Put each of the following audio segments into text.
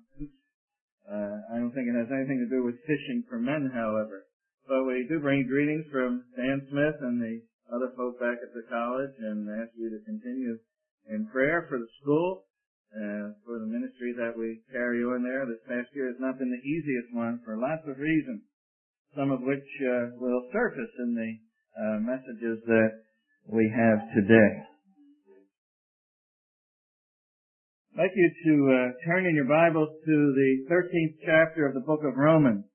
I don't think it has anything to do with fishing for men, however. But we do bring greetings from Dan Smith and the other folk back at the college, and ask you to continue in prayer for the school, for the ministry that we carry on there. This past year has not been the easiest one for lots of reasons, some of which will surface in the messages that we have today. I'd like you to turn in your Bibles to the 13th chapter of the book of Romans.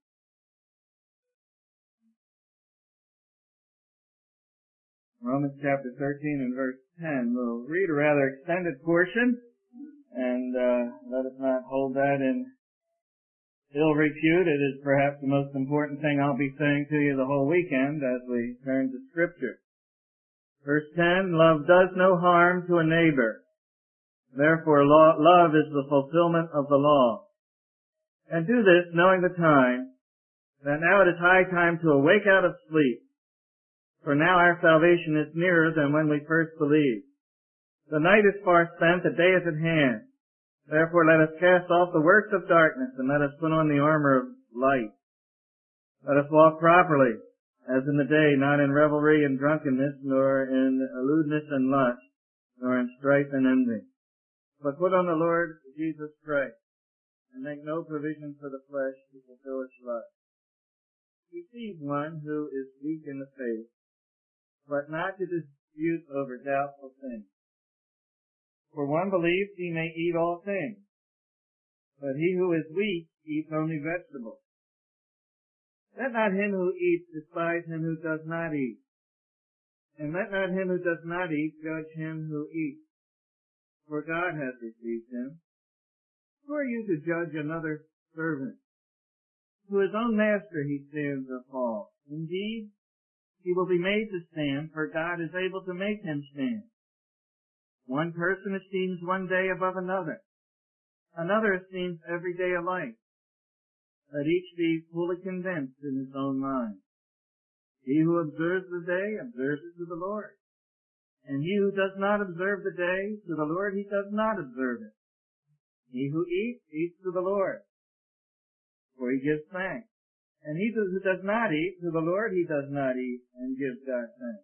Romans chapter 13 and verse 10. We'll read a rather extended portion, and let us not hold that in ill repute. It is perhaps the most important thing I'll be saying to you the whole weekend as we turn to Scripture. Verse 10, love does no harm to a neighbor. Therefore, love is the fulfillment of the law. And do this, knowing the time, that now it is high time to awake out of sleep. For now our salvation is nearer than when we first believed. The night is far spent, the day is at hand. Therefore let us cast off the works of darkness, and let us put on the armor of light. Let us walk properly, as in the day, not in revelry and drunkenness, nor in lewdness and lust, nor in strife and envy. But put on the Lord Jesus Christ, and make no provision for the flesh to fulfill its lust. He sees one who is weak in the faith, but not to dispute over doubtful things. For one believes he may eat all things, but he who is weak eats only vegetables. Let not him who eats despise him who does not eat, and let not him who does not eat judge him who eats, for God has received him. Who are you to judge another servant? To his own master he stands or falls. Indeed, he will be made to stand, for God is able to make him stand. One person esteems one day above another. Another esteems every day alike. Let each be fully convinced in his own mind. He who observes the day observes it to the Lord. And he who does not observe the day, to the Lord he does not observe it. He who eats, eats to the Lord, for he gives thanks. And he who does not eat, to the Lord he does not eat, and gives God thanks.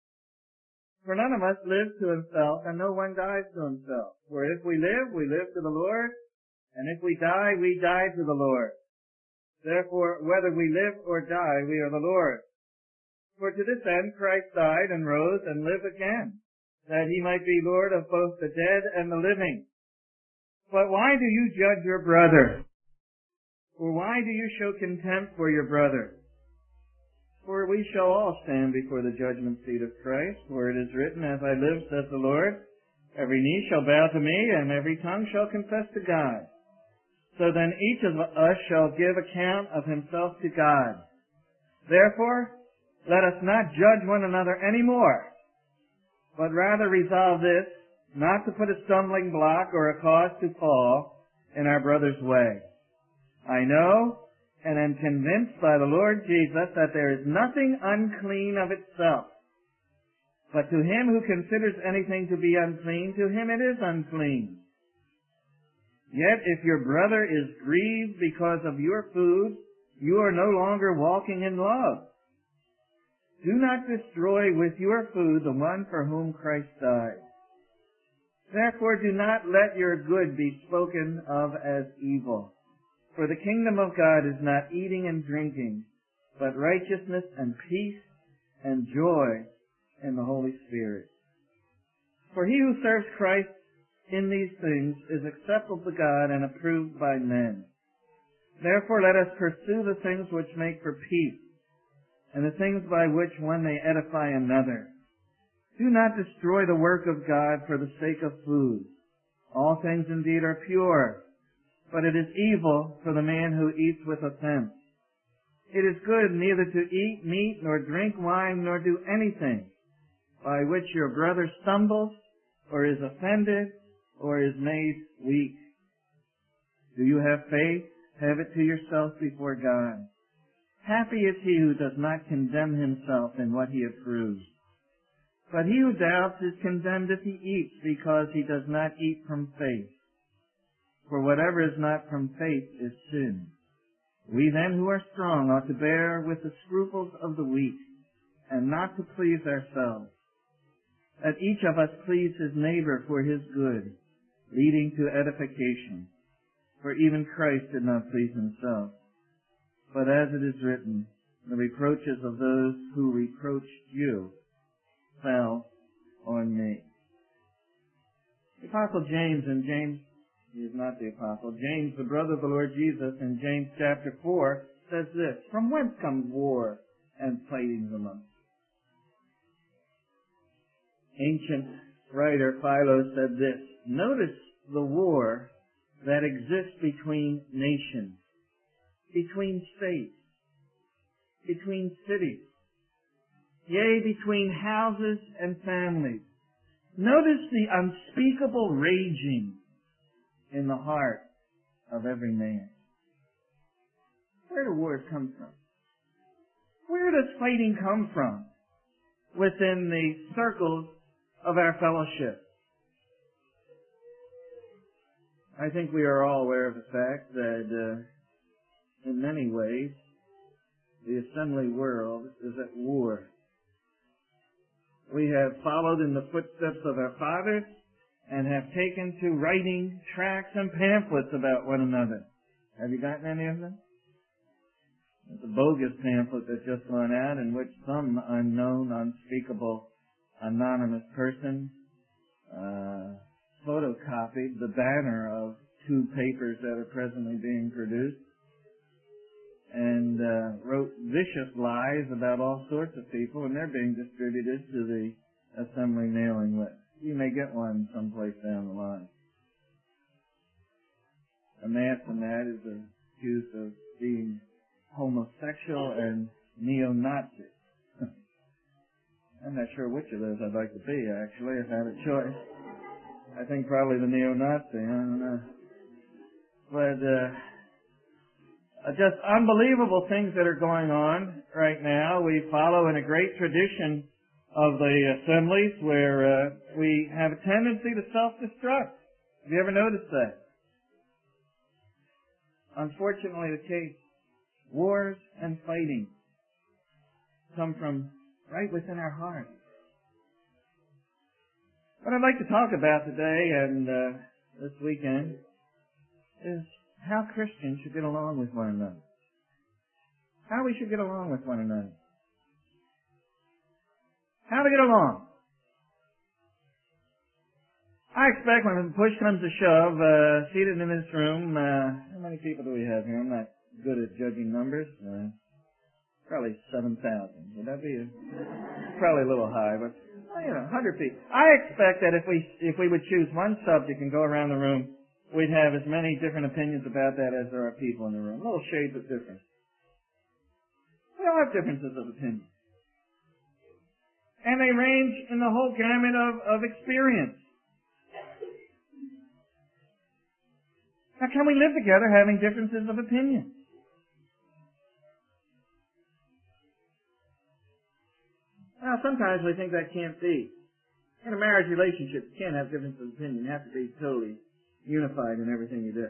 For none of us lives to himself, and no one dies to himself. For if we live to the Lord, and if we die to the Lord. Therefore, whether we live or die, we are the Lord's. For to this end Christ died and rose and lived again, that he might be Lord of both the dead and the living. But why do you judge your brother? Or why do you show contempt for your brother? For we shall all stand before the judgment seat of Christ, for it is written, As I live, says the Lord, every knee shall bow to me, and every tongue shall confess to God. So then each of us shall give account of himself to God. Therefore, let us not judge one another any more, but rather resolve this, not to put a stumbling block or a cause to fall in our brother's way. I know and am convinced by the Lord Jesus that there is nothing unclean of itself. But to him who considers anything to be unclean, to him it is unclean. Yet if your brother is grieved because of your food, you are no longer walking in love. Do not destroy with your food the one for whom Christ died. Therefore do not let your good be spoken of as evil. For the kingdom of God is not eating and drinking, but righteousness and peace and joy in the Holy Spirit. For he who serves Christ in these things is acceptable to God and approved by men. Therefore let us pursue the things which make for peace, and the things by which one may edify another. Do not destroy the work of God for the sake of food. All things indeed are pure, but it is evil for the man who eats with offense. It is good neither to eat meat, nor drink wine, nor do anything by which your brother stumbles, or is offended, or is made weak. Do you have faith? Have it to yourself before God. Happy is he who does not condemn himself in what he approves. But he who doubts is condemned if he eats, because he does not eat from faith. For whatever is not from faith is sin. We then who are strong ought to bear with the scruples of the weak, and not to please ourselves. Let each of us please his neighbor for his good, leading to edification. For even Christ did not please himself. But as it is written, the reproaches of those who reproached you fell on me. The Apostle James, and James, he is not the Apostle, James, the brother of the Lord Jesus, in James chapter 4, says this, From whence comes war and fightings among you? Ancient writer Philo said this, Notice the war that exists between nations, between states, between cities, yea, between houses and families. Notice the unspeakable raging in the heart of every man. Where do wars come from? Where does fighting come from within the circles of our fellowship? I think we are all aware of the fact that in many ways the assembly world is at war. We have followed in the footsteps of our fathers and have taken to writing tracts and pamphlets about one another. Have you gotten any of them? There's a bogus pamphlet that just went out in which some unknown, unspeakable, anonymous person photocopied the banner of two papers that are presently being produced and wrote vicious lies about all sorts of people, and they're being distributed to the assembly mailing list. You may get one someplace down the line. A man from that is accused of being homosexual and neo-Nazi. I'm not sure which of those I'd like to be, actually, if I had a choice. I think probably the neo-Nazi, I don't know. But just unbelievable things that are going on right now. We follow in a great tradition of the assemblies where we have a tendency to self-destruct. Have you ever noticed that? Unfortunately the case. Wars and fighting come from right within our hearts. What I'd like to talk about today and this weekend is how Christians should get along with one another. How we should get along with one another. How to get along. I expect when push comes to shove, seated in this room, how many people do we have here? I'm not good at judging numbers. Probably 7,000. Would that be probably a little high, but 100 people. I expect that if we would choose one subject and go around the room, we'd have as many different opinions about that as there are people in the room. Little shades of difference. We all have differences of opinion. And they range in the whole gamut of experience. How can we live together having differences of opinion? Well, sometimes we think that can't be. In a marriage relationship, you can't have differences of opinion. You have to be totally unified in everything you do.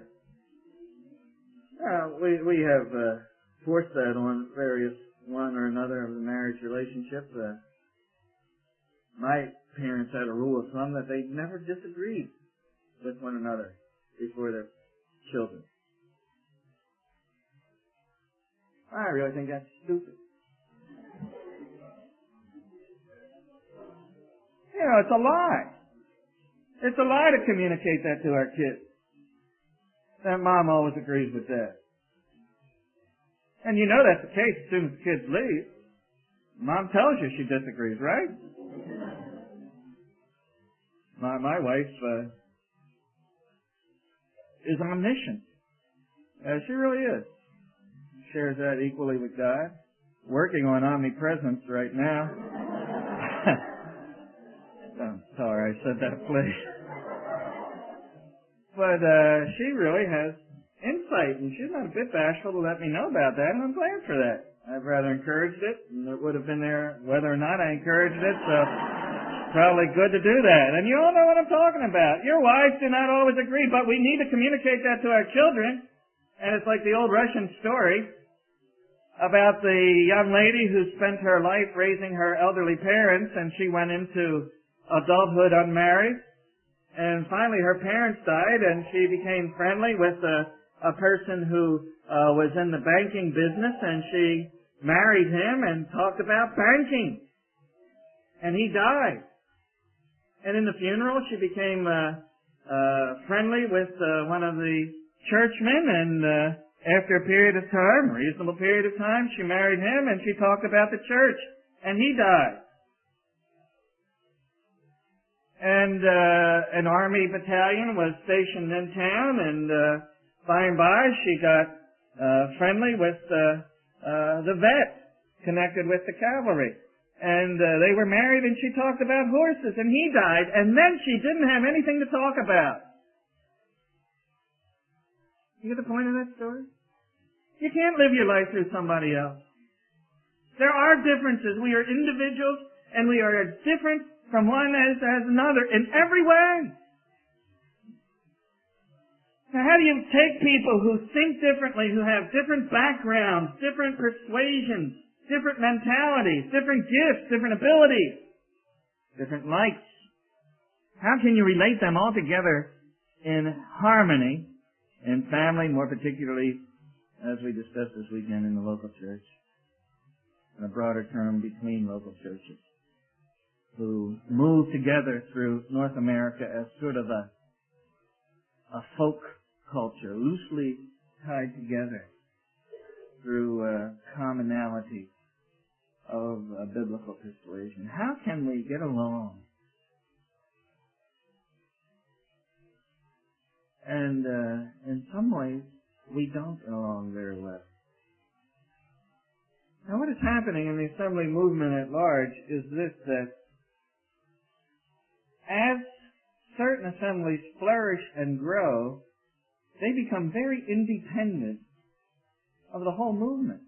We have forced that on various one or another of the marriage relationships. My parents had a rule of thumb that they never disagreed with one another before their children. I really think that's stupid. It's a lie. It's a lie to communicate that to our kids. That mom always agrees with dad. And you know that's the case as soon as the kids leave. Mom tells you she disagrees, right? My wife is omniscient. She really is. Shares that equally with God. Working on omnipresence right now. I'm sorry I said that, please. But she really has insight, and she's not a bit bashful to let me know about that, and I'm glad for that. I've rather encouraged it, and it would have been there whether or not I encouraged it, so probably good to do that. And you all know what I'm talking about. Your wives do not always agree, but we need to communicate that to our children. And it's like the old Russian story about the young lady who spent her life raising her elderly parents, and she went into adulthood unmarried. And finally her parents died, and she became friendly with a person who was in the banking business, and she married him and talked about banking. And he died. And in the funeral, she became friendly with one of the churchmen, and after a period of time, a reasonable period of time, she married him, and she talked about the church. And he died. And an army battalion was stationed in town, and by and by she got friendly with the vet connected with the cavalry. And they were married, and she talked about horses, and he died, and then she didn't have anything to talk about. You get the point of that story? You can't live your life through somebody else. There are differences. We are individuals, and we are different from one as another in every way. Now, how do you take people who think differently, who have different backgrounds, different persuasions, different mentalities, different gifts, different abilities, different likes? How can you relate them all together in harmony in family, more particularly as we discussed this weekend in the local church, in a broader term between local churches, who move together through North America as sort of a folk culture, loosely tied together through commonality of biblical persuasion? How can we get along? And in some ways, we don't get along very well. Now, what is happening in the assembly movement at large is this, that as certain assemblies flourish and grow, they become very independent of the whole movement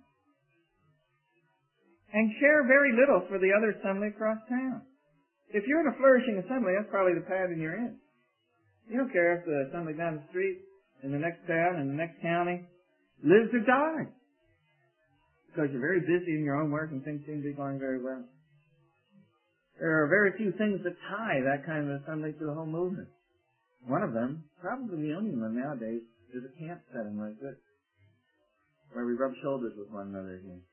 and care very little for the other assembly across town. If you're in a flourishing assembly, that's probably the pattern you're in. You don't care if the assembly down the street, in the next town, in the next county, lives or dies, because you're very busy in your own work and things seem to be going very well. There are very few things that tie that kind of assembly to the whole movement. One of them, probably the only one nowadays, is a camp setting like this, where we rub shoulders with one another again.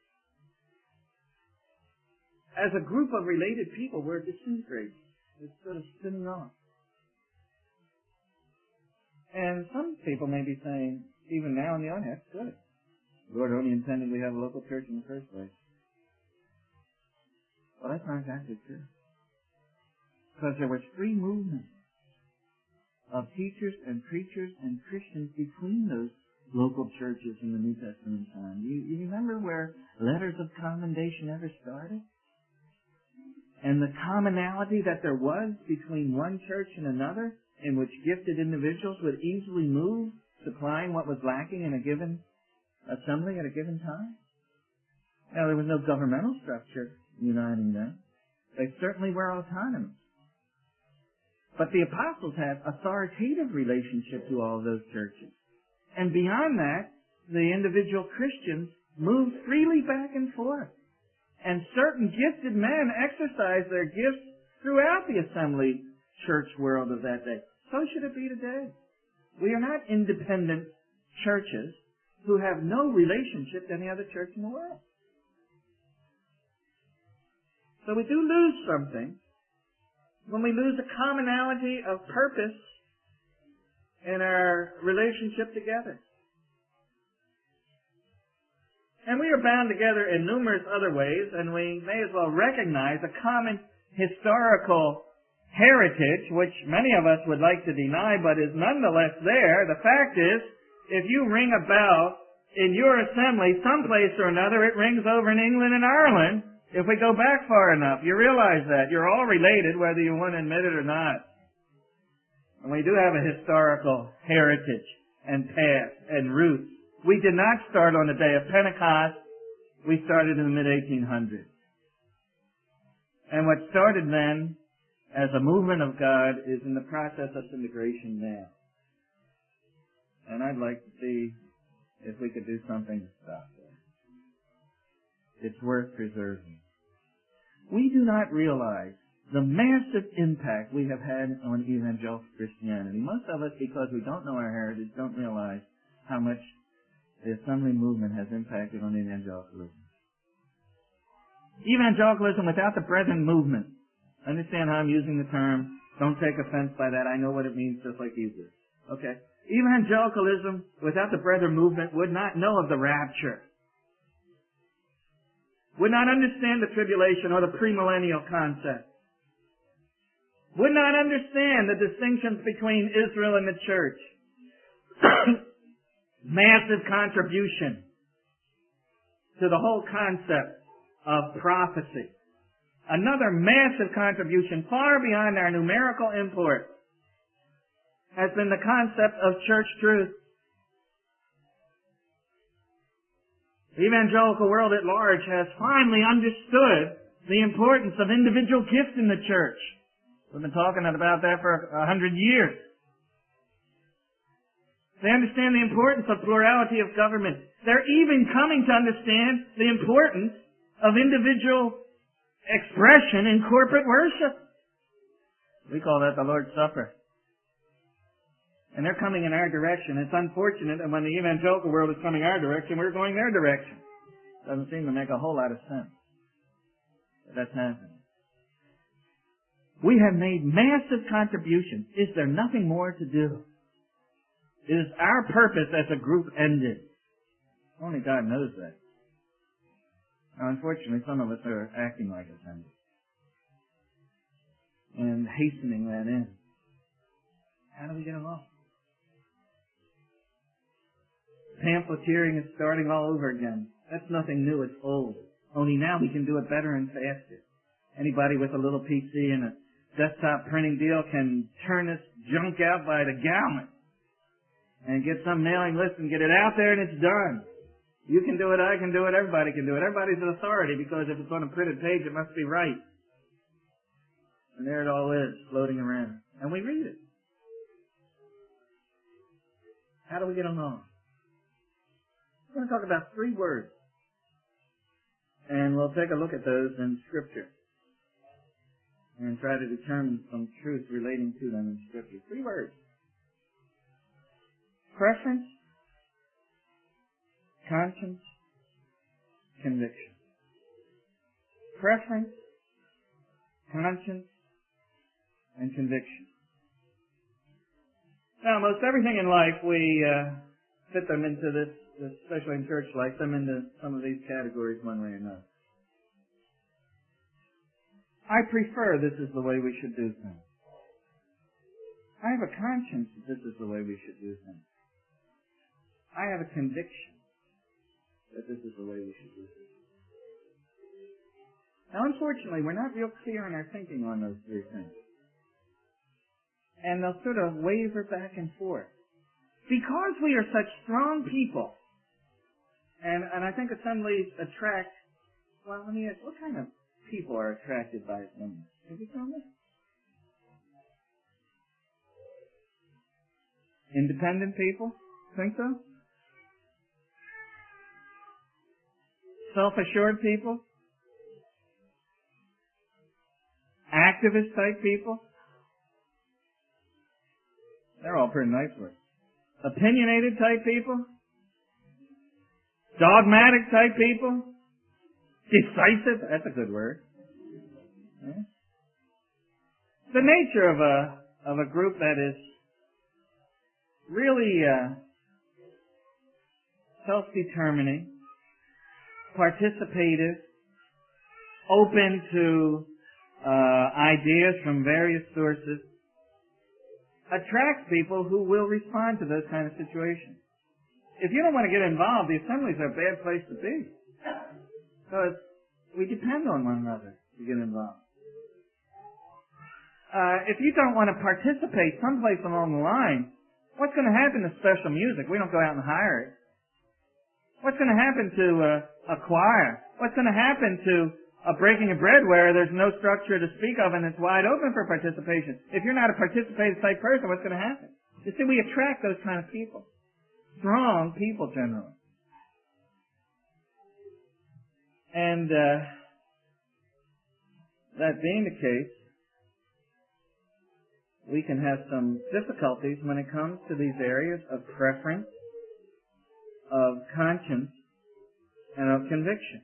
As a group of related people, we're disintegrating. It's sort of spinning off. And some people may be saying, even now in the audience, that's good. The Lord only intended we have a local church in the first place. Well, that's not exactly true. Because there was free movement of teachers and preachers and Christians between those local churches in the New Testament time. You remember where letters of commendation ever started? And the commonality that there was between one church and another, in which gifted individuals would easily move, supplying what was lacking in a given assembly at a given time. Now, there was no governmental structure uniting them. They certainly were autonomous. But the apostles had authoritative relationship to all of those churches. And beyond that, the individual Christians moved freely back and forth. And certain gifted men exercised their gifts throughout the assembly church world of that day. So should it be today. We are not independent churches who have no relationship to any other church in the world. So we do lose something when we lose a commonality of purpose in our relationship together. And we are bound together in numerous other ways, and we may as well recognize a common historical heritage, which many of us would like to deny, but is nonetheless there. The fact is, if you ring a bell in your assembly, someplace or another, it rings over in England and Ireland. If we go back far enough, you realize that. You're all related, whether you want to admit it or not. And we do have a historical heritage and past and roots. We did not start on the day of Pentecost. We started in the mid-1800s. And what started then as a movement of God, is in the process of disintegration now. And I'd like to see if we could do something to stop that. It's worth preserving. We do not realize the massive impact we have had on evangelical Christianity. Most of us, because we don't know our heritage, don't realize how much the assembly movement has impacted on evangelicalism. Evangelicalism without the Brethren movement. Understand how I'm using the term. Don't take offense by that. I know what it means just like you do. Okay. Evangelicalism without the Brethren movement would not know of the rapture. Would not understand the tribulation or the premillennial concept. Would not understand the distinctions between Israel and the church. Massive contribution to the whole concept of prophecy. Another massive contribution, far beyond our numerical import, has been the concept of church truth. The evangelical world at large has finally understood the importance of individual gifts in the church. We've been talking about that for 100 years. They understand the importance of plurality of government. They're even coming to understand the importance of individual expression in corporate worship. We call that the Lord's Supper. And they're coming in our direction. It's unfortunate that when the evangelical world is coming our direction, we're going their direction. Doesn't seem to make a whole lot of sense. But that's happening. We have made massive contributions. Is there nothing more to do? Is our purpose as a group ended? Only God knows that. Now, unfortunately, some of us are acting like it's ended. And hastening that in. How do we get along? Pamphleteering is starting all over again. That's nothing new, it's old. Only now we can do it better and faster. Anybody with a little PC and a desktop printing deal can turn this junk out by the gallon and get some mailing list and get it out there and it's done. You can do it, I can do it, everybody can do it. Everybody's an authority because if it's on a printed page, it must be right. And there it all is, floating around. And we read it. How do we get along? We're going to talk about 3 words. And we'll take a look at those in Scripture. And try to determine some truth relating to them in Scripture. 3 words. Preference, conscience, conviction. Preference, conscience, and conviction. Now, most everything in life, we fit them into this, especially in church life, them into some of these categories one way or another. I prefer this is the way we should do things. I have a conscience that this is the way we should do things. I have a conviction that this is the way we should do things. Now, unfortunately, we're not real clear in our thinking on those 3 things. And they'll sort of waver back and forth. Because we are such strong people, and I think assemblies attract, well, let me ask, what kind of people are attracted by assemblies? Can you tell me? Independent people? Think so? Self-assured people? Activist type people? They're all pretty nice words. Opinionated type people? Dogmatic type people? Decisive? That's a good word. Yeah. The nature of a group that is really self-determining, participative, open to ideas from various sources, attracts people who will respond to those kind of situations. If you don't want to get involved, the assemblies are a bad place to be. Because we depend on one another to get involved. If you don't want to participate someplace along the line, what's going to happen to special music? We don't go out and hire it. What's going to happen to a choir? What's going to happen to a breaking of bread where there's no structure to speak of and it's wide open for participation. If you're not a participative type person, what's going to happen? You see, we attract those kind of people. Strong people, generally. And that being the case, we can have some difficulties when it comes to these areas of preference, of conscience, and of conviction.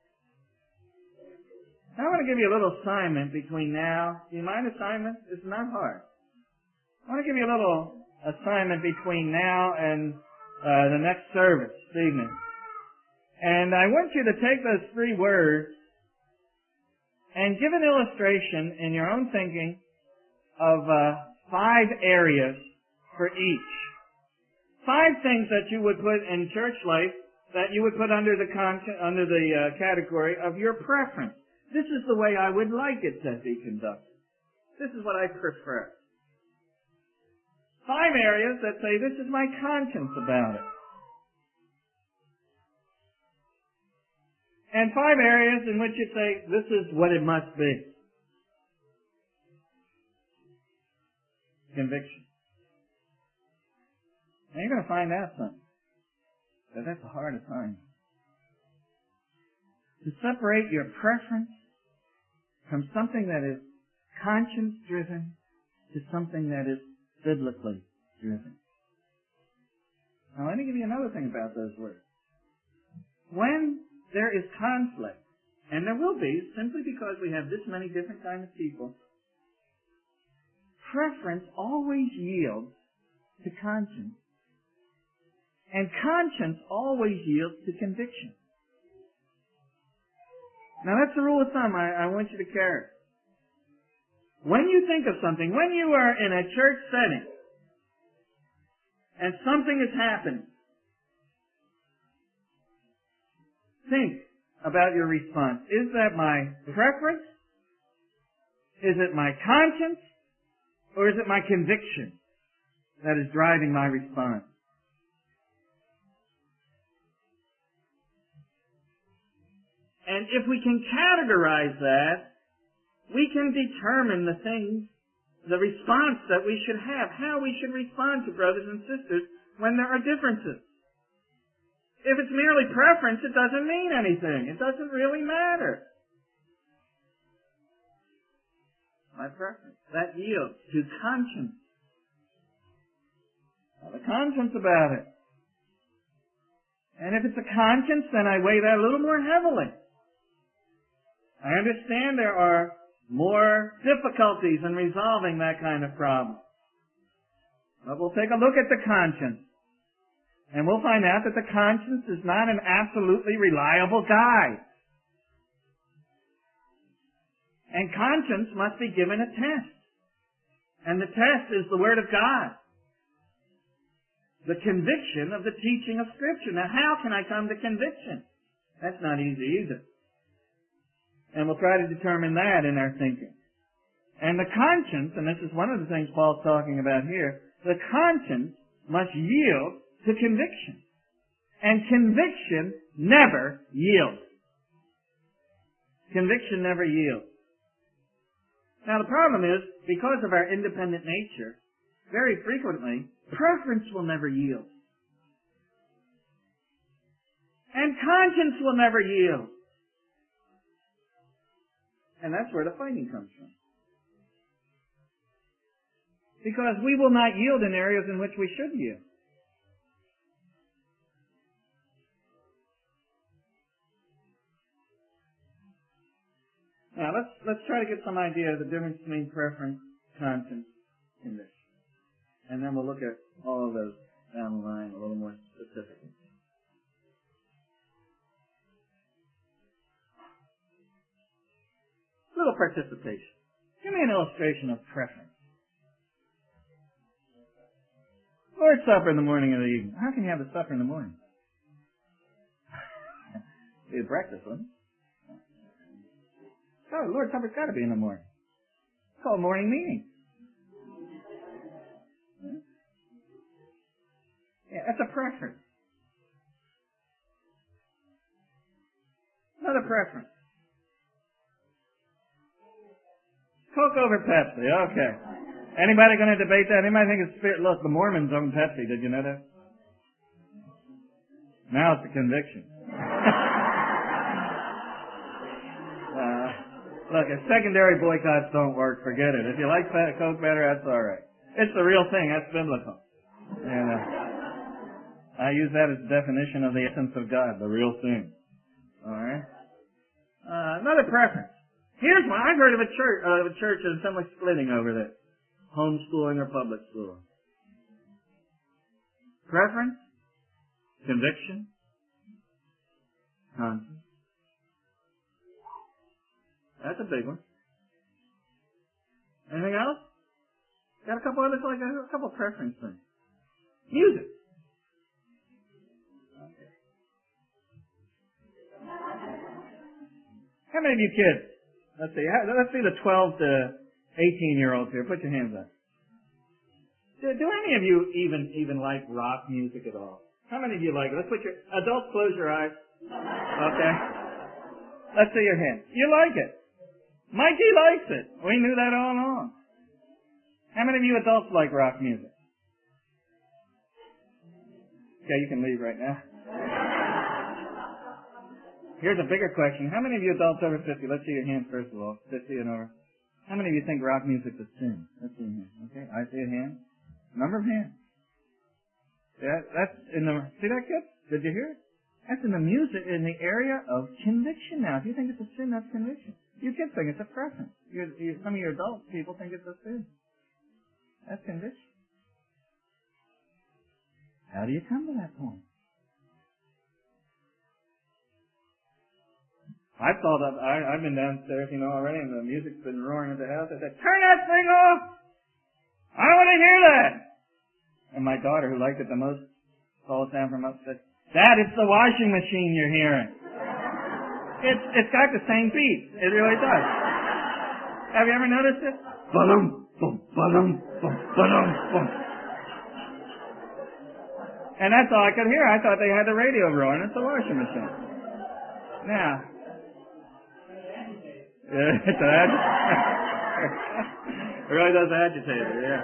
Now I want to give you a little assignment between now. Do you mind assignment? It's not hard. I want to give you a little assignment between now and the next service this evening. And I want you to take those 3 words and give an illustration in your own thinking of 5 areas for each. 5 things that you would put in church life that you would put under the category of your preference. This is the way I would like it to be conducted. This is what I prefer. 5 areas that say, this is my conscience about it. And 5 areas in which you say, this is what it must be. Conviction. Now you're going to find out something. But that's a hard assignment. To separate your preference from something that is conscience-driven to something that is biblically driven. Now let me give you another thing about those words. When there is conflict, and there will be, simply because we have this many different kinds of people, preference always yields to conscience, and conscience always yields to conviction. Now that's the rule of thumb I want you to carry. When you think of something, when you are in a church setting, and something is happening, think about your response. Is that my preference? Is it my conscience? Or is it my conviction that is driving my response? And if we can categorize that, we can determine the response that we should have, how we should respond to brothers and sisters when there are differences. If it's merely preference, it doesn't mean anything. It doesn't really matter. My preference. That yields to conscience. I have a conscience about it. And if it's a conscience, then I weigh that a little more heavily. I understand there are more difficulties in resolving that kind of problem. But we'll take a look at the conscience. And we'll find out that the conscience is not an absolutely reliable guide. And conscience must be given a test. And the test is the Word of God. The conviction of the teaching of Scripture. Now, how can I come to conviction? That's not easy either. And we'll try to determine that in our thinking. And the conscience, and this is one of the things Paul's talking about here, the conscience must yield to conviction. And conviction never yields. Conviction never yields. Now the problem is, because of our independent nature, very frequently, preference will never yield. And conscience will never yield. And that's where the fighting comes from. Because we will not yield in areas in which we should yield. Now, let's try to get some idea of the difference between preference, conscience, conviction. And then we'll look at all of those down the line a little more specifically. A little participation. Give me an illustration of preference. Lord's Supper in the morning or the evening. How can you have a supper in the morning? Be a breakfast, wouldn't it? Oh, Lord's Supper's got to be in the morning. It's called morning meeting. Yeah, that's a preference. Another preference. Coke over Pepsi. Okay. Anybody going to debate that? Anybody think it's spirit? Look, the Mormons own Pepsi. Did you know that? Now it's a conviction. Look, if secondary boycotts don't work, forget it. If you like Coke better, that's all right. It's the real thing. That's biblical. And I use that as a definition of the essence of God, the real thing. All right. Another preference. Here's one. I've heard of a church and assembly splitting over this: homeschooling or public school. Preference, conviction, conscience. That's a big one. Anything else? Got a couple others, like a couple preference things. Music. Okay. How many of you kids? Let's see the 12 to 18-year-olds here. Put your hands up. Do any of you even like rock music at all? How many of you like it? Let's put your adults, close your eyes. Okay. Let's see your hand. You like it. Mikey likes it. We knew that all along. How many of you adults like rock music? Okay, you can leave right now. Here's a bigger question. How many of you adults over 50? Let's see your hand first of all. 50 and over. How many of you think rock music's a sin? Let's see your hand. Okay, I see a hand. Number of hands. Yeah, that's in the. See that, kid? Did you hear it? That's in the music, in the area of conviction now. If you think it's a sin, that's conviction. You kids think it's a preference. Some of your adult people think it's a sin. That's conviction. How do you come to that point? I've been downstairs, already, and the music's been roaring at the house. I said, turn that thing off! I don't want to hear that! And my daughter, who liked it the most, called down from upstairs. Dad, it's the washing machine you're hearing. It's got the same beat. It really does. Have you ever noticed it? Ba-dum, bum, ba-dum, bum, ba-dum, bum. And that's all I could hear. I thought they had the radio rolling. It's the washing machine. Now, it's an agitator. It really does agitate it, yeah.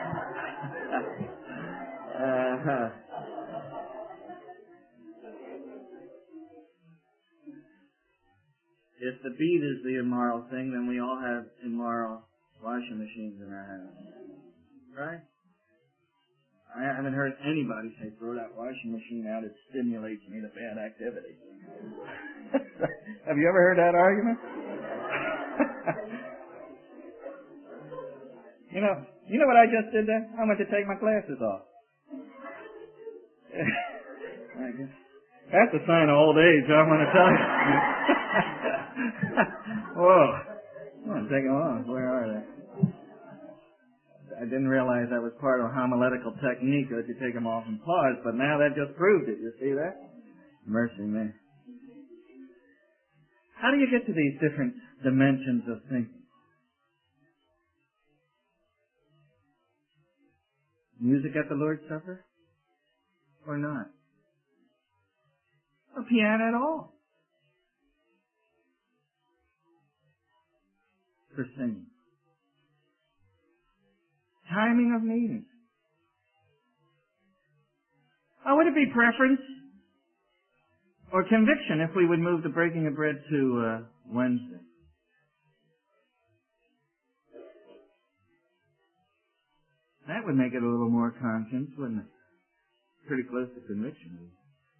If the beat is the immoral thing, then we all have immoral washing machines in our house. Right? I haven't heard anybody say, throw that washing machine out, it stimulates me to bad activity. Have you ever heard that argument? You know what I just did there? I went to take my glasses off. That's a sign of old age, I want to tell you. Whoa. I'm taking them off. Where are they? I didn't realize that was part of a homiletical technique that you take them off and pause, but now that just proved it. You see that? Mercy me. How do you get to these different dimensions of thinking? Music at the Lord's Supper? Or not? A piano at all? For singing. Timing of meetings. Would it be preference or conviction if we would move the breaking of bread to Wednesday? That would make it a little more conscience, wouldn't it? Pretty close to conviction.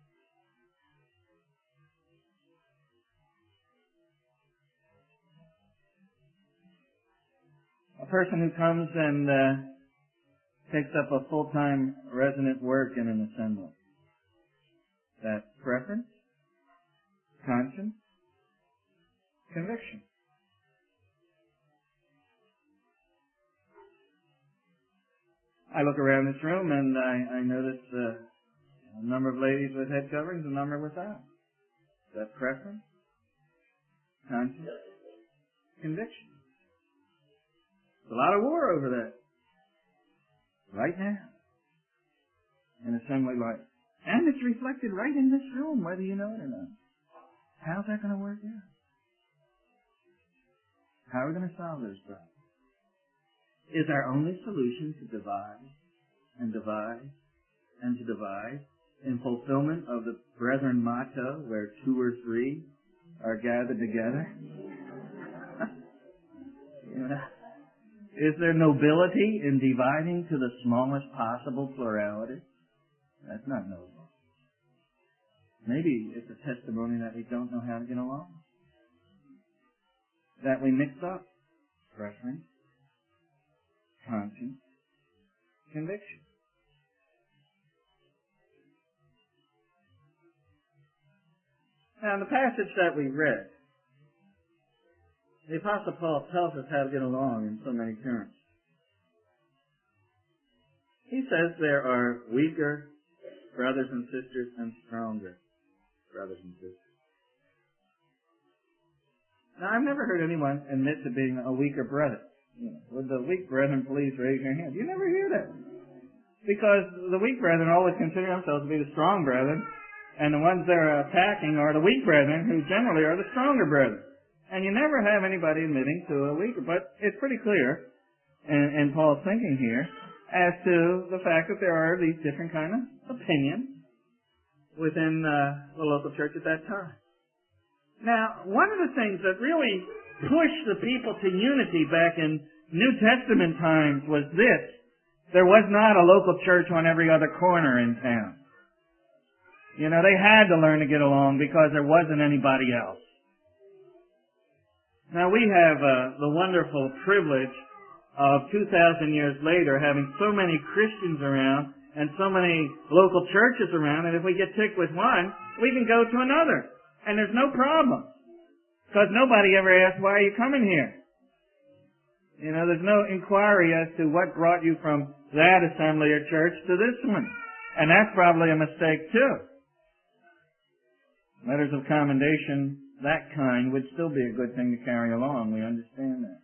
A person who comes and takes up a full-time resident work in an assembly. That's preference, conscience, conviction. I look around this room and I notice a number of ladies with head coverings, a number without. That's preference, conscience, conviction. There's a lot of war over that right now in assembly life. And it's reflected right in this room, whether you know it or not. How's that going to work out? How are we going to solve those problems? is our only solution to divide and divide and to divide in fulfillment of the Brethren motto, where 2 or 3 are gathered together? Is there nobility in dividing to the smallest possible plurality? That's not noble. Maybe it's a testimony that we don't know how to get along. That we mix up preference, conscience, conviction. Now, in the passage that we read, the Apostle Paul tells us how to get along in so many terms. He says there are weaker brothers and sisters and stronger brothers and sisters. Now, I've never heard anyone admit to being a weaker brother. Would the weak brethren please raise your hand? You never hear that. Because the weak brethren always consider themselves to be the strong brethren, and the ones they're attacking are the weak brethren, who generally are the stronger brethren. And you never have anybody admitting to a weaker, but it's pretty clear in Paul's thinking here as to the fact that there are these different kind of opinions within the local church at that time. Now, one of the things that really pushed the people to unity back in New Testament times was this: there was not a local church on every other corner in town. They had to learn to get along because there wasn't anybody else. Now, we have the wonderful privilege of 2,000 years later having so many Christians around and so many local churches around, and if we get ticked with one, we can go to another. And there's no problem. Because nobody ever asks, why are you coming here? There's no inquiry as to what brought you from that assembly or church to this one. And that's probably a mistake, too. Letters of commendation, that kind, would still be a good thing to carry along. We understand that.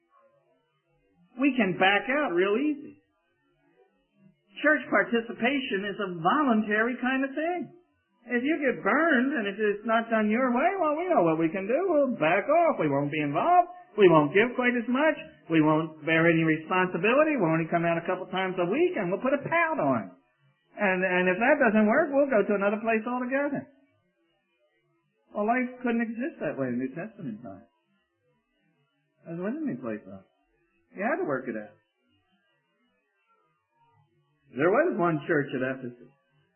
We can back out real easy. Church participation is a voluntary kind of thing. If you get burned and if it's not done your way, well, we know what we can do. We'll back off. We won't be involved. We won't give quite as much. We won't bear any responsibility. We'll only come out a couple times a week, and we'll put a pout on. And if that doesn't work, we'll go to another place altogether. Well, life couldn't exist that way in New Testament times. There wasn't any place else. You had to work it out. There was one church at Ephesus.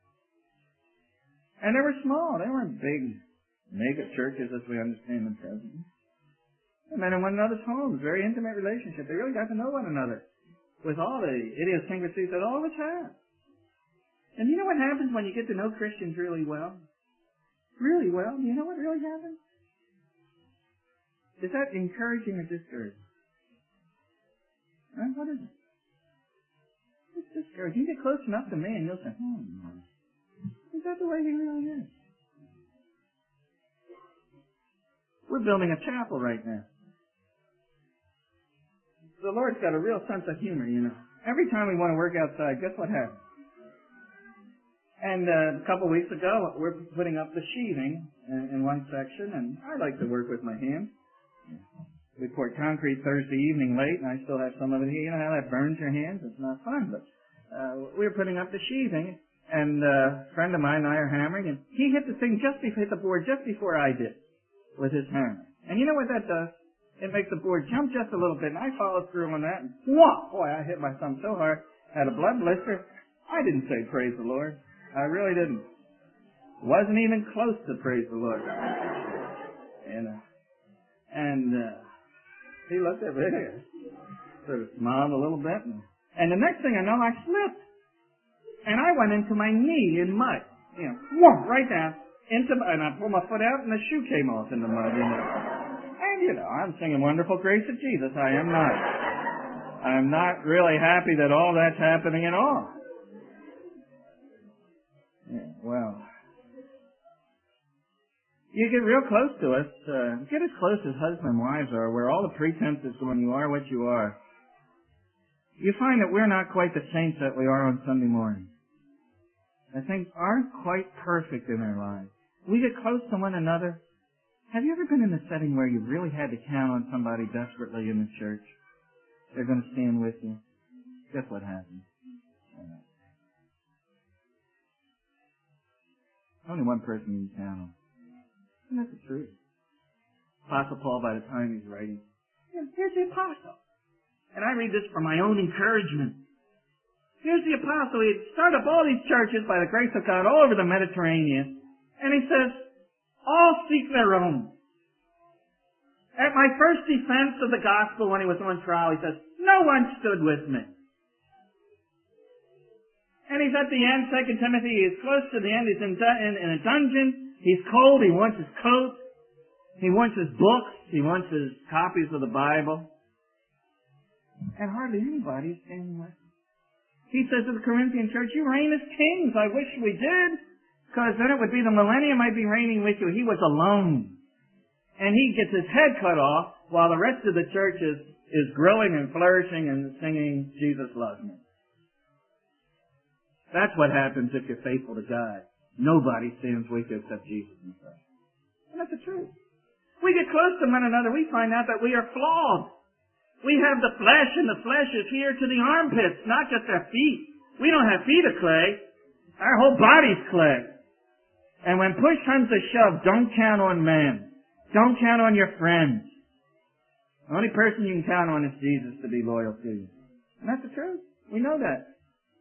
And they were small. They weren't big mega churches as we understand them presently. They met in one another's homes. Very intimate relationship. They really got to know one another with all the idiosyncrasies that all of us have. And you know what happens when you get to know Christians really well? Really well? Do you know what really happens? Is that encouraging or discouraging? Huh? What is it? It's discouraging. You get close enough to me and you'll say, is that the way he really is? We're building a chapel right now. The Lord's got a real sense of humor, Every time we want to work outside, guess what happens? And a couple of weeks ago, we're putting up the sheathing in one section, and I like to work with my hands. We poured concrete Thursday evening late, and I still have some of it here. You know how that burns your hands? It's not fun, but we were putting up the sheathing, and a friend of mine and I are hammering, and he hit the thing hit the board just before I did with his hammer. And you know what that does? It makes the board jump just a little bit, and I followed through on that, and whoa! Boy, I hit my thumb so hard, had a blood blister. I didn't say praise the Lord. I really didn't. Wasn't even close to praise the Lord. And he looked at me, sort of smiled a little bit, and the next thing I know, I slipped. And I went into my knee in mud. Right down. And I pulled my foot out, and the shoe came off in the mud. And, I'm singing Wonderful Grace of Jesus. I am not. I'm not really happy that all that's happening at all. Well, you get real close to us. Get as close as husband and wives are, where all the pretenses when you are what you are. You find that we're not quite the saints that we are on Sunday morning. That things aren't quite perfect in our lives. We get close to one another. Have you ever been in a setting where you really had to count on somebody desperately in the church? They're going to stand with you. Guess what happens? Only one person you can count on. And that's the truth. Apostle Paul, by the time he's writing, here's the apostle. And I read this for my own encouragement. Here's the apostle. He had started up all these churches by the grace of God all over the Mediterranean. And he says, all seek their own. At my first defense of the gospel when he was on trial, he says, no one stood with me. And he's at the end, 2 Timothy, he's close to the end, he's in a dungeon, he's cold, he wants his coat, he wants his books, he wants his copies of the Bible. And hardly anybody is standing with him. He says to the Corinthian church, you reign as kings. I wish we did, because then it would be the millennium I'd be reigning with you. He was alone. And he gets his head cut off while the rest of the church is growing and flourishing and singing, Jesus loves me. That's what happens if you're faithful to God. Nobody stands with you except Jesus himself. And that's the truth. We get close to one another, we find out that we are flawed. We have the flesh, and the flesh is here to the armpits, not just our feet. We don't have feet of clay. Our whole body's clay. And when push comes to shove, don't count on man. Don't count on your friends. The only person you can count on is Jesus to be loyal to you. And that's the truth. We know that.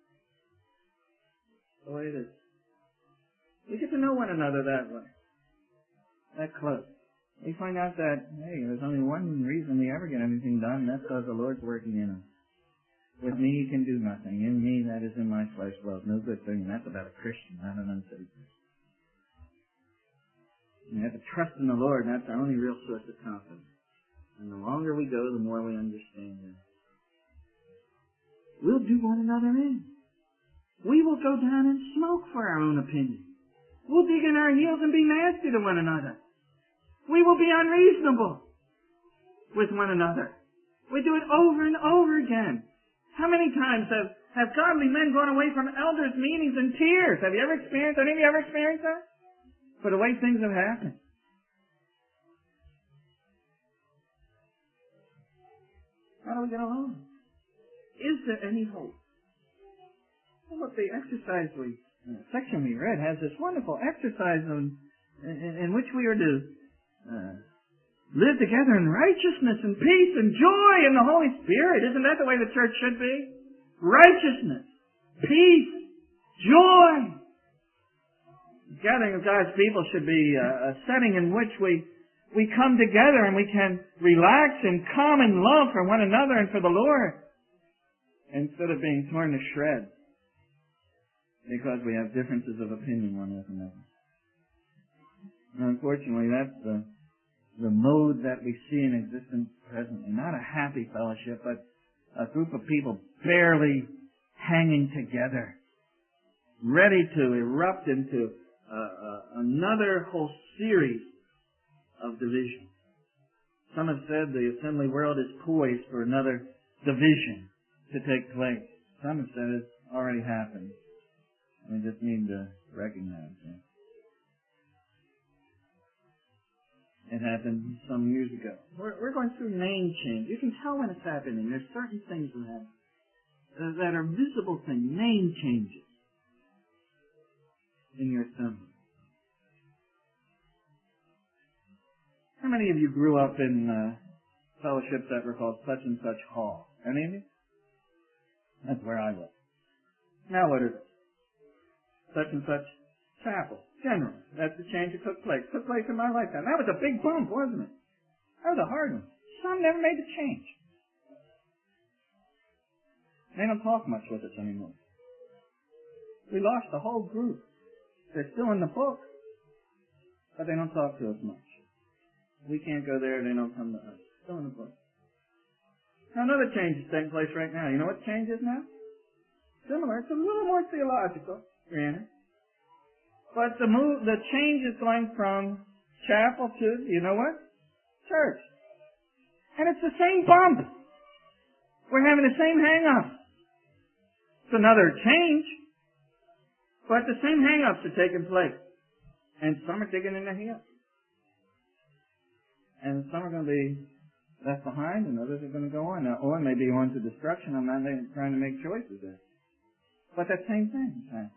The way it is. We get to know one another that way. That close. We find out that, hey, there's only one reason we ever get anything done, and that's because the Lord's working in us. With me, He can do nothing. In me, that is in my flesh, dwells no good thing. And that's about a Christian, not an unsaved Christian. We have to trust in the Lord, and that's our only real source of confidence. And the longer we go, the more we understand that. We'll do one another in. We will go down and smoke for our own opinion. We'll dig in our heels and be nasty to one another. We will be unreasonable with one another. We do it over and over again. How many times have godly men gone away from elders' meetings in tears? Have you ever experienced, any of you ever experienced that? For the way things have happened. How do we get along? Is there any hope? Well, look, the exercise section we read has this wonderful exercise in which we are to live together in righteousness and peace and joy in the Holy Spirit. Isn't that the way the church should be? Righteousness, peace, joy. The gathering of God's people should be a setting in which we come together and we can relax in common love for one another and for the Lord, instead of being torn to shreds because we have differences of opinion one with another. And unfortunately, that's the mode that we see in existence presently. Not a happy fellowship, but a group of people barely hanging together, ready to erupt into another whole series of division. Some have said the assembly world is poised for another division to take place. Some have said it's already happened. We just need to recognize it. It happened some years ago. We're going through name change. You can tell when it's happening. There's certain things that happen that are visible things, name changes in your assembly. How many of you grew up in fellowships that were called such and such hall? Any of you? That's where I was. Now what is it? Such and such chapel. General. That's the change that took place. Took place in my lifetime. That was a big bump, wasn't it? That was a hard one. Some never made the change. They don't talk much with us anymore. We lost the whole group. They're still in the book, but they don't talk to us much. We can't go there, they don't come to us. Still in the book. Now another change is taking place right now. You know what change is now? Similar. It's a little more theological, granted. But the change is going from chapel to, you know what? Church. And it's the same bump. We're having the same hang-ups. It's another change, but the same hang-ups are taking place. And some are digging in their heels. And some are going to be left behind and others are going to go on. Now, one may be on to destruction. I'm not trying to make choices there. But that same thing is happening.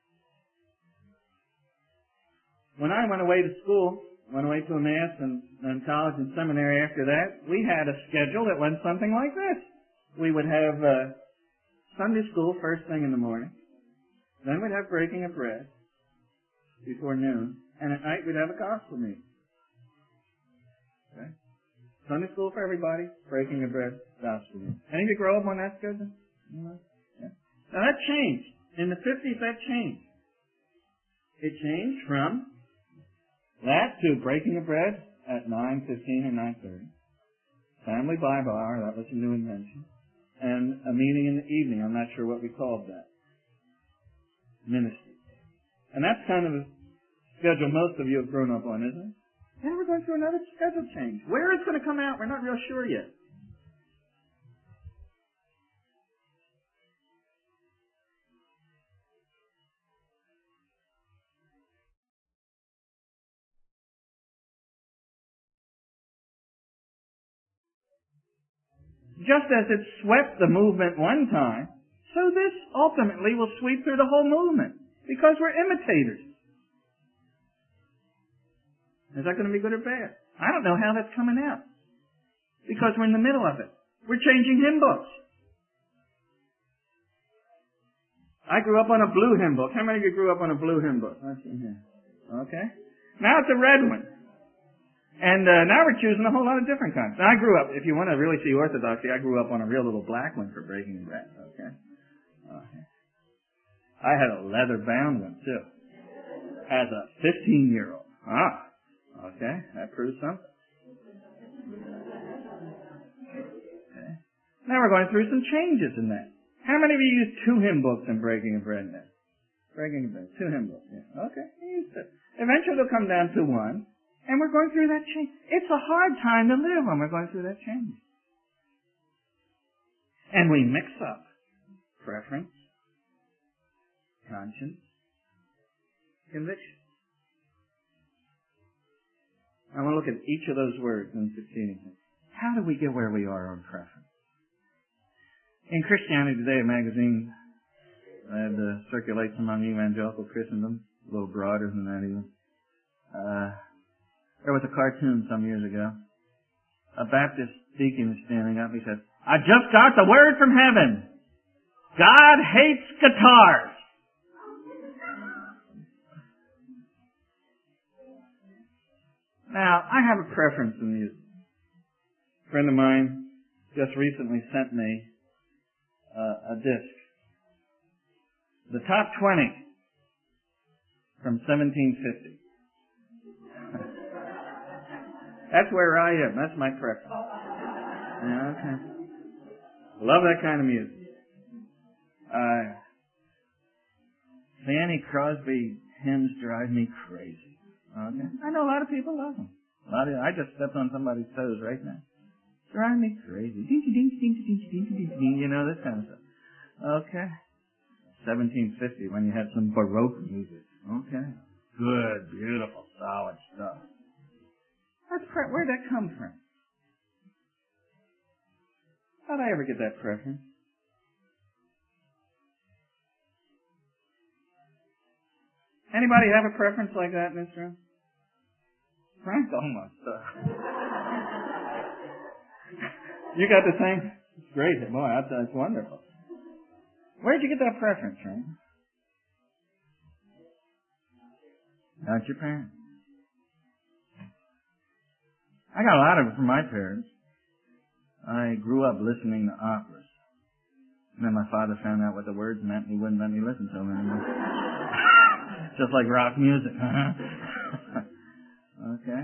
When I went away to school, went away to a Mass and college and seminary after that, we had a schedule that went something like this. We would have Sunday school first thing in the morning. Then we'd have breaking of bread before noon. And at night we'd have a gospel meeting. Okay? Sunday school for everybody, breaking of bread, gospel meeting. Any of you grow up on that schedule? Yeah. Now that changed. In the 50s that changed. It changed from that to breaking of bread at 9:15 or 9:30. Family Bible hour, that was a new invention. And a meeting in the evening, I'm not sure what we called that. Ministry. And that's kind of a schedule most of you have grown up on, isn't it? Then we're going through another schedule change. Where it's going to come out, we're not real sure yet. Just as it swept the movement one time, so this ultimately will sweep through the whole movement, because we're imitators. Is that going to be good or bad? I don't know how that's coming out, because we're in the middle of it. We're changing hymn books. I grew up on a blue hymn book. How many of you grew up on a blue hymn book? Let's see here. Okay. Now it's a red one. And now we're choosing a whole lot of different kinds. Now I grew up, if you want to really see orthodoxy, I grew up on a real little black one for breaking bread. Okay. I had a leather bound one too. As a 15-year-old. Okay. That proves something. Okay. Now we're going through some changes in that. How many of you use 2 hymn books in breaking of bread now? Breaking of bread. 2 hymn books. Yeah. Okay. You use 2. Eventually it'll come down to 1. And we're going through that change. It's a hard time to live when we're going through that change. And we mix up preference, conscience, conviction. I want to look at each of those words and succeeding. How do we get where we are on preference? In Christianity Today, a magazine that circulates among evangelical Christendom, a little broader than that even, there was a cartoon some years ago. A Baptist deacon was standing up. He said, "I just got the word from heaven. God hates guitars." Now, I have a preference in music. A friend of mine just recently sent me a disc. The top 20 from 1750. That's where I am. That's my preference. Yeah, okay. Love that kind of music. Fanny Crosby hymns drive me crazy. Okay. I know a lot of people love them. I just stepped on somebody's toes right now. Drive me crazy. Dinky, dinky, dinky, dinky, dinky, dinky, you know, this kind of stuff. Okay. 1750, when you had some Baroque music. Okay. Good, beautiful, solid stuff. Where'd that come from? How'd I ever get that preference? Anybody have a preference like that in this room? Frank almost. You got the same? It's great. Boy, that's wonderful. Where'd you get that preference, Frank? Not your parents. I got a lot of it from my parents. I grew up listening to operas. And then my father found out what the words meant and he wouldn't let me listen to them anymore. Just like rock music. Okay.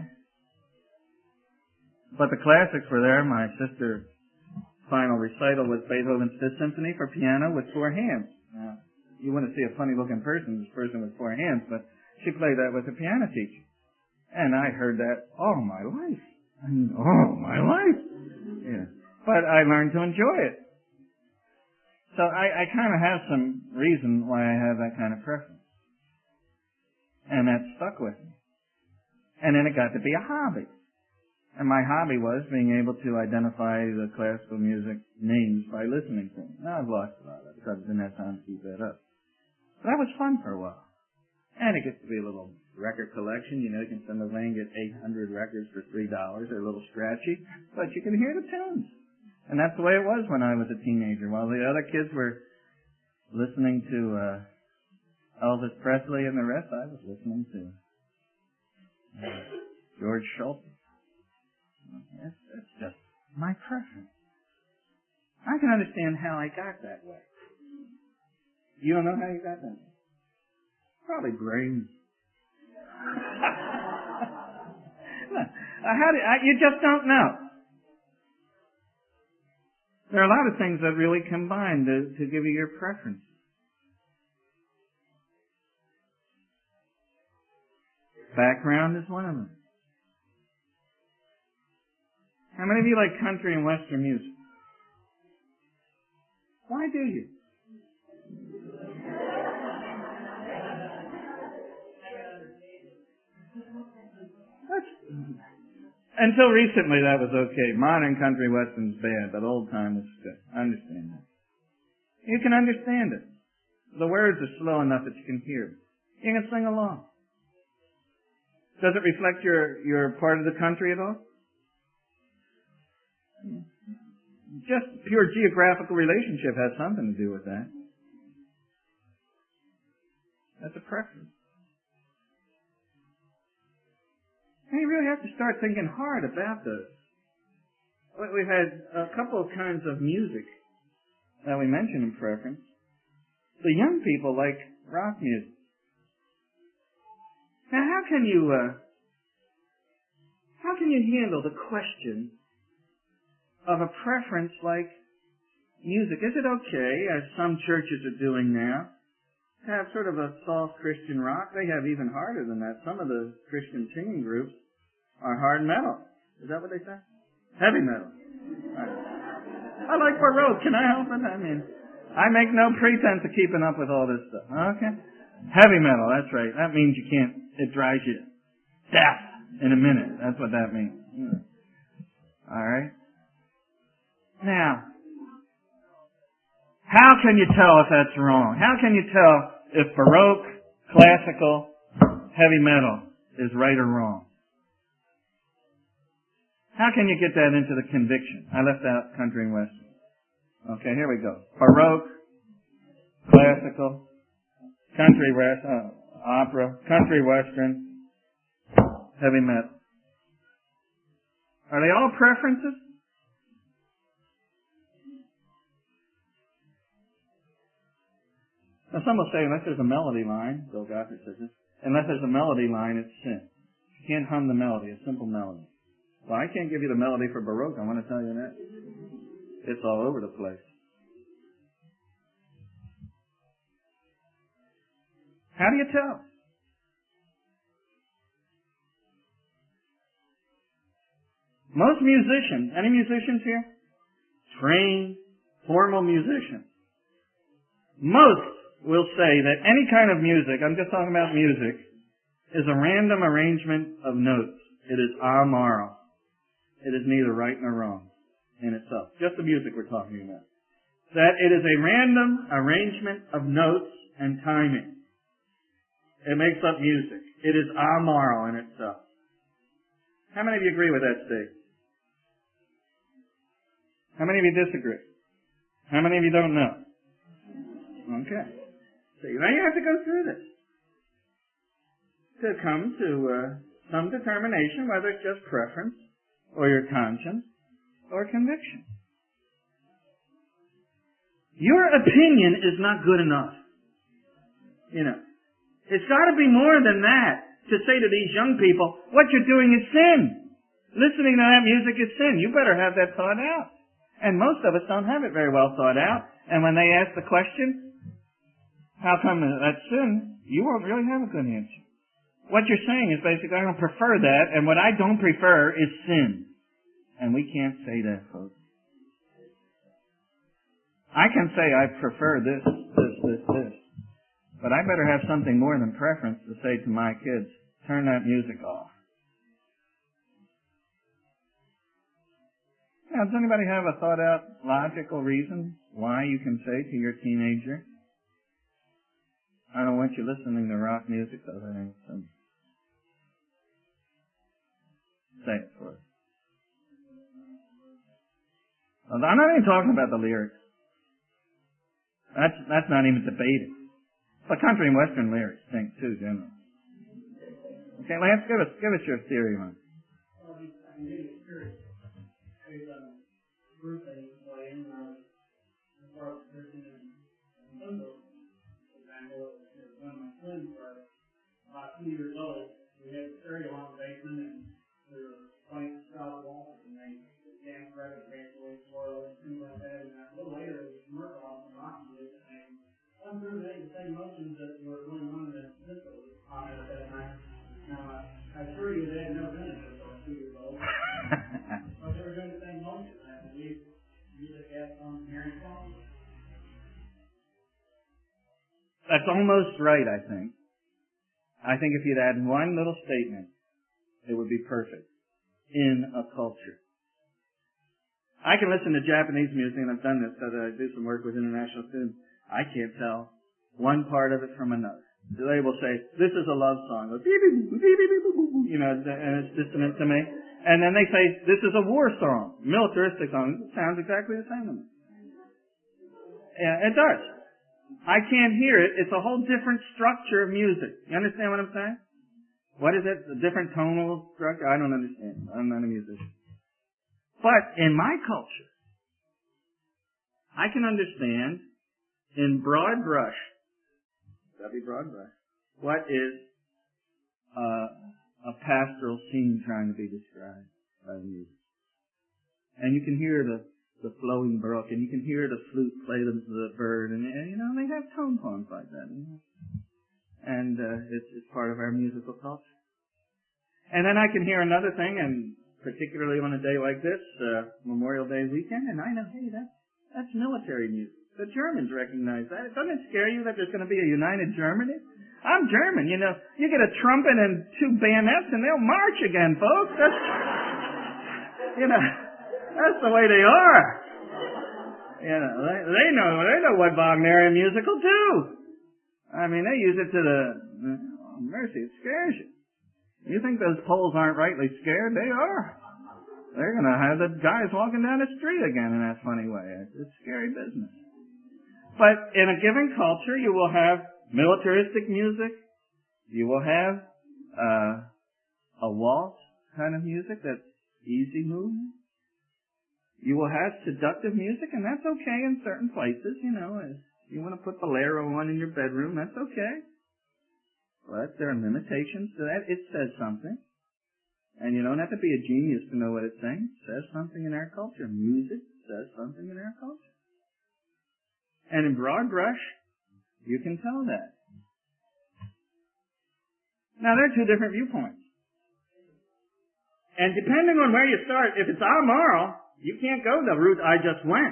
But the classics were there. My sister's final recital was Beethoven's Fifth Symphony for piano with 4 hands. Now, you wouldn't see a funny-looking person, this person with 4 hands, but she played that with a piano teacher. And I heard that all my life. All my life. Yeah. But I learned to enjoy it. So I kind of have some reason why I have that kind of preference. And that stuck with me. And then it got to be a hobby. And my hobby was being able to identify the classical music names by listening to them. Now I've lost a lot of it because I didn't have time to keep that up. But that was fun for a while. And it gets to be a little record collection. You know, you can send away and get 800 records for $3. They're a little scratchy, but you can hear the tunes. And that's the way it was when I was a teenager. While the other kids were listening to Elvis Presley and the rest, I was listening to George Schultz. That's just my preference. I can understand how I got that way. You don't know how you got that way? Probably brains. You just don't know. There are a lot of things that really combine to give you your preference. Background is one of them. How many of you like country and western music? Why do you? Until recently that was okay. Modern country western's bad, but old time was good. I understand that. You can understand it. The words are slow enough that you can hear them. You can sing along. Does it reflect your part of the country at all? Just pure geographical relationship has something to do with that. That's a preference. And you really have to start thinking hard about this. We've had a couple of kinds of music that we mentioned in preference. The young people like rock music. Now, how can you handle the question of a preference like music? Is it okay, as some churches are doing now, to have sort of a soft Christian rock? They have even harder than that. Some of the Christian singing groups are hard metal. Is that what they say? Heavy metal. I like Baroque. Can I help it? I mean, I make no pretense of keeping up with all this stuff. Okay? Heavy metal, that's right. That means you can't, it drives you deaf in a minute. That's what that means. Alright? Now, how can you tell if that's wrong? How can you tell if Baroque, classical, heavy metal is right or wrong? How can you get that into the conviction? I left out country and western. Okay, here we go. Baroque, classical, country western, opera, country western, heavy metal. Are they all preferences? Now some will say, unless there's a melody line, Bill Gothard says this, unless there's a melody line, it's sin. You can't hum the melody, a simple melody. Well, I can't give you the melody for Baroque, I want to tell you that. It's all over the place. How do you tell? Most musicians, any musicians here? Trained, formal musicians. Most will say that any kind of music, I'm just talking about music, is a random arrangement of notes. It is amoral. It is neither right nor wrong in itself. Just the music we're talking about. That it is a random arrangement of notes and timing. It makes up music. It is amoral in itself. How many of you agree with that statement? How many of you disagree? How many of you don't know? Okay. So now you have to go through this to come to some determination, whether it's just preference or your conscience or conviction. Your opinion is not good enough. You know, it's got to be more than that to say to these young people, what you're doing is sin. Listening to that music is sin. You better have that thought out. And most of us don't have it very well thought out. And when they ask the question, how come that's sin? You won't really have a good answer. What you're saying is basically, I don't prefer that, and what I don't prefer is sin. And we can't say that, folks. I can say I prefer this. But I better have something more than preference to say to my kids, turn that music off. Now, does anybody have a thought-out, logical reason why you can say to your teenager, I don't want you listening to rock music, though that ain't some... Say it for us. Well, I'm not even talking about the lyrics. That's not even debated. But country and western lyrics stink too, generally. Okay, Lance, give us your theory on it. Well, I mean, maybe it's curious. There's a group that used to play in the park, Christian and Sunville. For example, when my twins were about 2 years old, we had a stereo on the basement, and we were playing Scott Walters, and they danced record eventually, swirl, and things like that. And a little later, it was commercial off the rock music, and I'm sure they had the same motions that were going on in the disco on at that time. Now, I assure you they had never been in this when 2 years old. But they were doing the same motion. I believe music has some hearing quality. That's almost right, I think. I think if you'd add one little statement, it would be perfect. In a culture. I can listen to Japanese music, and I've done this because I do some work with international students. I can't tell one part of it from another. They will say, this is a love song. You know, and it's dissonant to me. And then they say, this is a war song, militaristic song. It sounds exactly the same to me. Yeah, it does. I can't hear it. It's a whole different structure of music. You understand what I'm saying? What is it? A different tonal structure? I don't understand. I'm not a musician. But in my culture, I can understand in broad brush, what is a pastoral scene trying to be described by the music. And you can hear the flowing brook, and you can hear the flute play the bird, and you know, they have tone poems like that. You know? And it's part of our musical culture. And then I can hear another thing, and particularly on a day like this, Memorial Day weekend, and I know, hey, that's military music. The Germans recognize that. Doesn't it scare you that there's going to be a united Germany? I'm German, you know. You get a trumpet and 2 bayonets, and they'll march again, folks. That's, you know, that's the way they are. You know, they know what Wagnerian music will do. I mean, they use it to the mercy. It scares you. You think those Poles aren't rightly scared? They are. They're going to have the guys walking down the street again in that funny way. It's scary business. But in a given culture, you will have militaristic music. You will have a waltz kind of music that's easy movement. You will have seductive music, and that's okay in certain places. You know, if you want to put Bolero on in your bedroom, that's okay. But there are limitations to that. It says something. And you don't have to be a genius to know what it sings. It says something in our culture. Music says something in our culture. And in broad brush, you can tell that. Now, there are 2 different viewpoints. And depending on where you start, if it's amoral, you can't go the route I just went.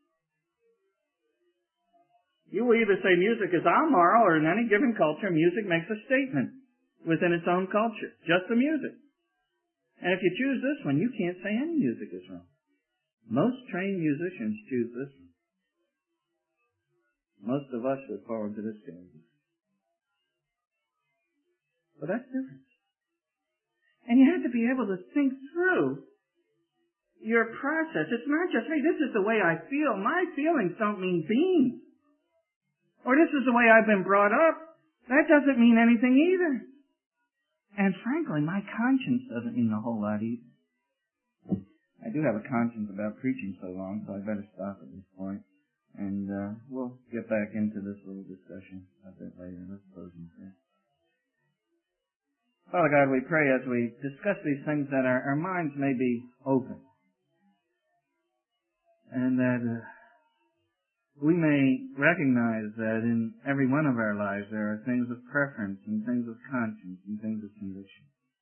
You will either say music is amoral, or in any given culture, music makes a statement within its own culture. Just the music. And if you choose this one, you can't say any music is wrong. Most trained musicians choose this one. Most of us would fall into this category. But that's different. And you have to be able to think through your process. It's not just, hey, this is the way I feel. My feelings don't mean beans. Or this is the way I've been brought up. That doesn't mean anything either. And frankly, my conscience doesn't mean a whole lot either. I do have a conscience about preaching so long, so I better stop at this point. And we'll get back into this little discussion a bit later. Let's close in prayer. Father God, we pray as we discuss these things that our minds may be open. And that we may recognize that in every one of our lives there are things of preference and things of conscience and things of conviction.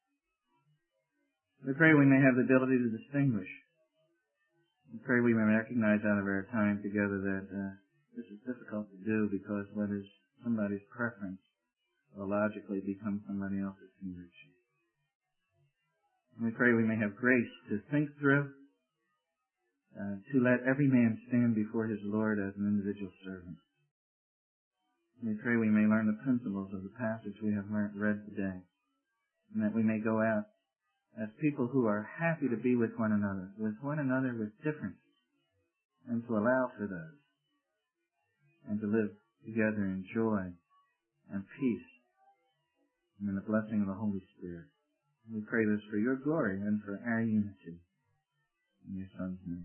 We pray we may have the ability to distinguish. We pray we may recognize out of our time together that this is difficult to do because what is somebody's preference will logically become somebody else's conviction. And we pray we may have grace to think through to let every man stand before his Lord as an individual servant. We pray we may learn the principles of the passage we have read today, and that we may go out as people who are happy to be with one another with differences, and to allow for those, and to live together in joy and peace, and in the blessing of the Holy Spirit. We pray this for your glory and for our unity. In your Son's name.